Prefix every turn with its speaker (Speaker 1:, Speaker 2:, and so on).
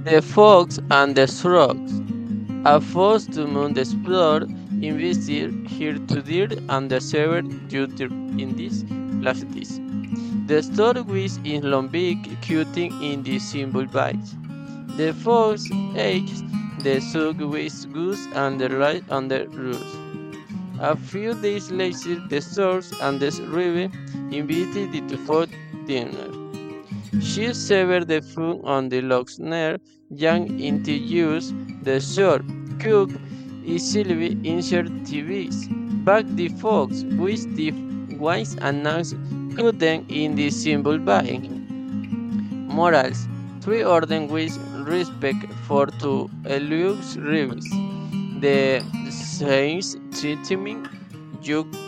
Speaker 1: The Fox and the Frogs. A fox to moon explorer invested here to deer and the several duty in this places. The stork was in Lombik cutting in the symbol bites. The fox ate the sug with goose and the right on the roost. A few days later, the stork and the raven invited it for dinner. She severed the food on the logs near young into use the short cook easily insert TVs. Back the fox with the wise and nice cutting in the symbol buying. Morals. Three orden with respect for to elude rivals. The saints treatment you